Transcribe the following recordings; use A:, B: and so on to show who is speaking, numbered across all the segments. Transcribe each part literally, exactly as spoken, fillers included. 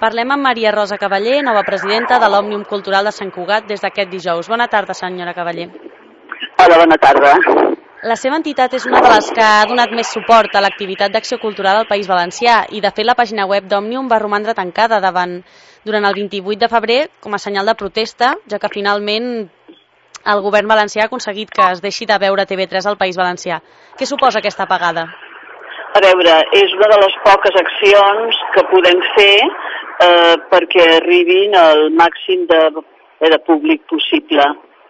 A: Parlem amb Maria Rosa Cavaller, nova presidenta de l'Òmnium Cultural de Sant Cugat des d'aquest dijous. Bona tarda, senyora Cavaller.
B: Hola, bona tarda.
A: La seva entitat és una de les que ha donat més suport a l'activitat d'acció cultural al País Valencià i, de fet, la pàgina web d'Òmnium va romandre tancada davant durant el vint-i-vuit de febrer com a senyal de protesta, ja que finalment el govern valencià ha aconseguit que es deixi de veure T V tres al País Valencià. Què suposa aquesta apagada?
B: A veure, és una de les poques accions que podem fer eh, perquè arribin al màxim de, de públic possible.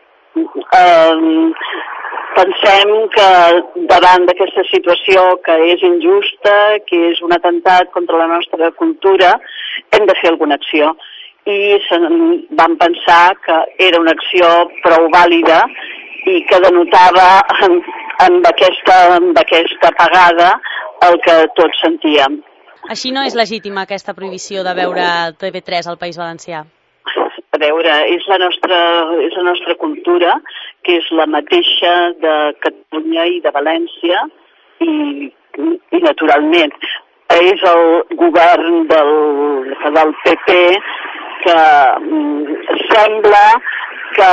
B: Eh, pensem que davant d'aquesta situació que és injusta, que és un atemptat contra la nostra cultura, hem de fer alguna acció. I vam pensar que era una acció prou vàlida i que denotava amb, amb, aquesta, amb aquesta apagada el que tots sentíem.
A: Així no és legítima aquesta prohibició de veure T V tres al País Valencià?
B: A veure, és la nostra, és la nostra cultura, que és la mateixa de Catalunya i de València, i, i naturalment és el govern del, del P P que mm, sembla que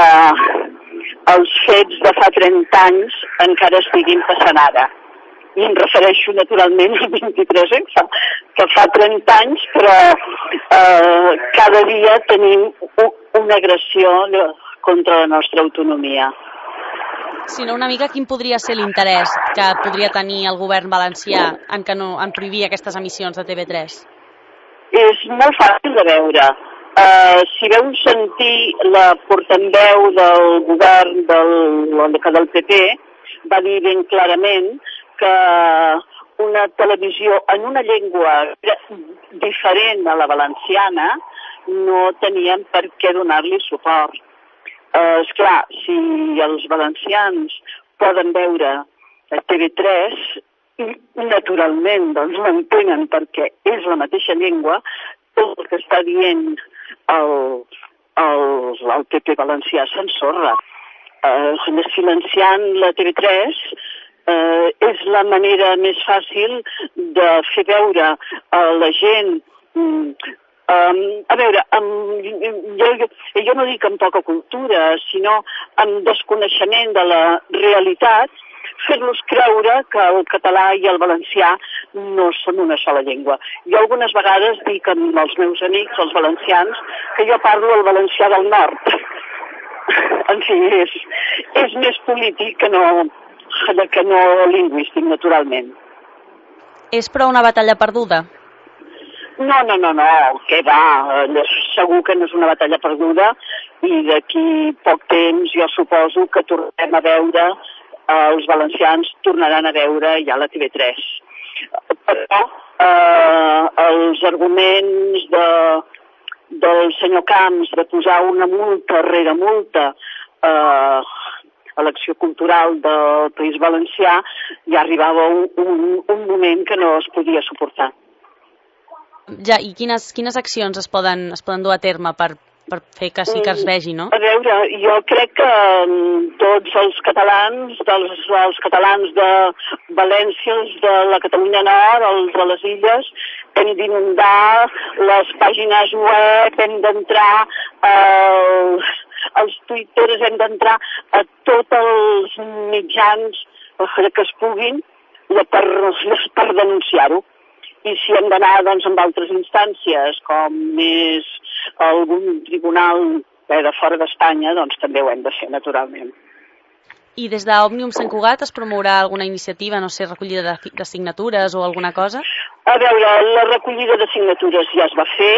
B: els fets de fa trenta anys encara estiguin passant ara. I em refereixo naturalment al vint-i-tres F, que fa trenta anys, però eh, cada dia tenim una agressió contra la nostra autonomia.
A: Si no, una mica, quin podria ser l'interès que podria tenir el govern valencià en, que no, en prohibir aquestes emissions de T V tres?
B: És molt fàcil de veure. Uh, si veu sentir la portaveu del govern del, del P P, va dir ben clarament que una televisió en una llengua diferent a la valenciana no tenien per què donar-li suport. Uh, esclar, si els valencians poden veure T V tres, naturalment doncs l'entenen perquè és la mateixa llengua, tot el que està dient el, el, el P P valencià s'ensorra. Uh, silenciant la T V tres uh, és la manera més fàcil de fer veure a la gent. Um, um, a veure, um, jo, jo, jo no dic amb poca cultura, sinó amb desconeixement de la realitat, fer-los creure que el català i el valencià no són una sola llengua. Jo algunes vegades dic amb els meus amics, els valencians, que jo parlo el valencià del nord. En fi, és, és més polític que no, que no lingüístic, naturalment.
A: És però una batalla perduda?
B: No, no, no, no, què va, segur que no és una batalla perduda i d'aquí poc temps jo suposo que tornem a veure, els valencians tornaran a veure ja la T V tres. Però eh, els arguments de, del senyor Camps de posar una multa rere multa eh, a l'acció cultural del País Valencià ja arribava un, un, un moment que no es podia suportar.
A: Ja, i quines, quines accions es poden, es poden dur a terme per, per fer que sí que es vegi, no?
B: A veure, jo crec que tots els catalans, dels, els catalans de València, els de la Catalunya Nord, els de les Illes, hem d'inundar les pàgines web, hem d'entrar eh, als twitters, hem d'entrar a tots els mitjans que es puguin per, per denunciar-ho. I si hem d'anar doncs, amb altres instàncies, com és algun tribunal eh, de fora d'Espanya, doncs també ho hem de fer, naturalment.
A: I des d'Òmnium Sant Cugat es promourà alguna iniciativa, no sé, recollida de, de signatures o alguna cosa?
B: A veure, la recollida de signatures ja es va fer,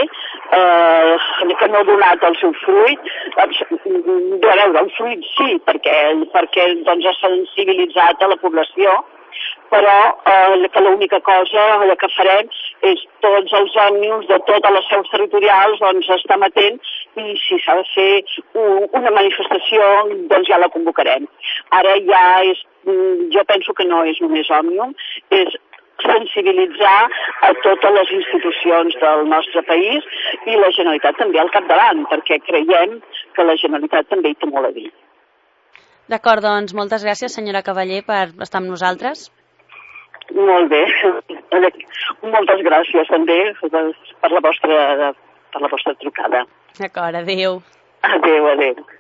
B: eh, que no ha donat el seu fruit. A veure, el fruit sí, perquè, perquè doncs, ha sensibilitzat a la població, però eh, que l'única cosa que farem és tots els òmniums de totes les seus territorials doncs estar amatents i si s'ha de fer un, una manifestació doncs ja la convocarem. Ara ja és, jo penso que no és només òmnium, és sensibilitzar a totes les institucions del nostre país i la Generalitat també al capdavant, perquè creiem que la Generalitat també hi té molt a dir.
A: D'acord, doncs moltes gràcies, senyora Cavaller, per estar amb nosaltres.
B: Molt bé. Moltes gràcies també per la vostra per la vostra trucada.
A: D'acord, adéu.
B: Adéu, adéu.